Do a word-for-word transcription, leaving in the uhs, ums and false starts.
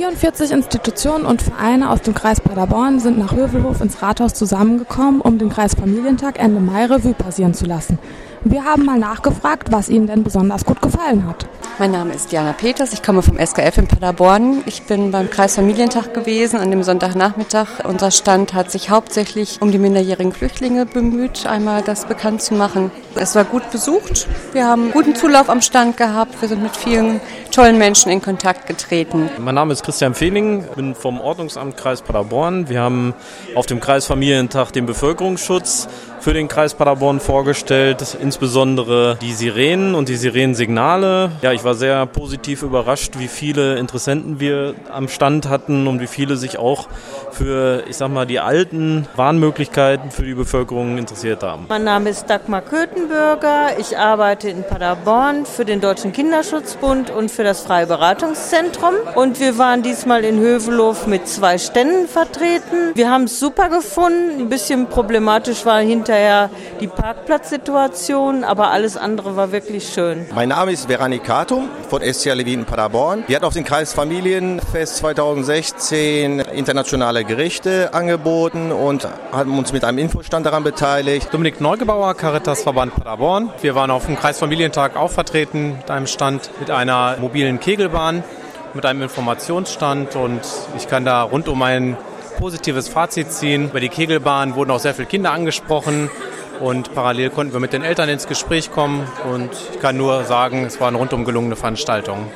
vierundvierzig Institutionen und Vereine aus dem Kreis Paderborn sind nach Hövelhof ins Rathaus zusammengekommen, um den Kreisfamilientag Ende Mai Revue passieren zu lassen. Wir haben mal nachgefragt, was ihnen denn besonders gut gefallen hat. Mein Name ist Diana Peters, ich komme vom S K F in Paderborn. Ich bin beim Kreisfamilientag gewesen an dem Sonntagnachmittag. Unser Stand hat sich hauptsächlich um die minderjährigen Flüchtlinge bemüht, einmal das bekannt zu machen. Es war gut besucht, wir haben guten Zulauf am Stand gehabt, wir sind mit vielen tollen Menschen in Kontakt getreten. Mein Name ist Christian Fehling, ich bin vom Ordnungsamt Kreis Paderborn. Wir haben auf dem Kreisfamilientag den Bevölkerungsschutz für den Kreis Paderborn vorgestellt, insbesondere die Sirenen und die Sirenensignale. Ja, ich war sehr positiv überrascht, wie viele Interessenten wir am Stand hatten und wie viele sich auch für, ich sag mal, die alten Warnmöglichkeiten für die Bevölkerung interessiert haben. Mein Name ist Dagmar Köthenbürger, ich arbeite in Paderborn für den Deutschen Kinderschutzbund und für das Freie Beratungszentrum. Und wir waren diesmal in Hövelhof mit zwei Ständen vertreten. Wir haben es super gefunden, ein bisschen problematisch war hinterher die Parkplatzsituation, aber alles andere war wirklich schön. Mein Name ist Veranik Katum von S C Levin Paderborn. Wir hatten auf dem Kreisfamilienfest zweitausendsechzehn internationale Gerichte angeboten und haben uns mit einem Infostand daran beteiligt. Dominik Neugebauer, Caritasverband Paderborn. Wir waren auf dem Kreisfamilientag auch vertreten mit einem Stand mit einer mobilen Kegelbahn, mit einem Informationsstand, und ich kann da rund um ein positives Fazit ziehen. Über die Kegelbahn wurden auch sehr viele Kinder angesprochen und parallel konnten wir mit den Eltern ins Gespräch kommen, und ich kann nur sagen, es war eine rundum gelungene Veranstaltung.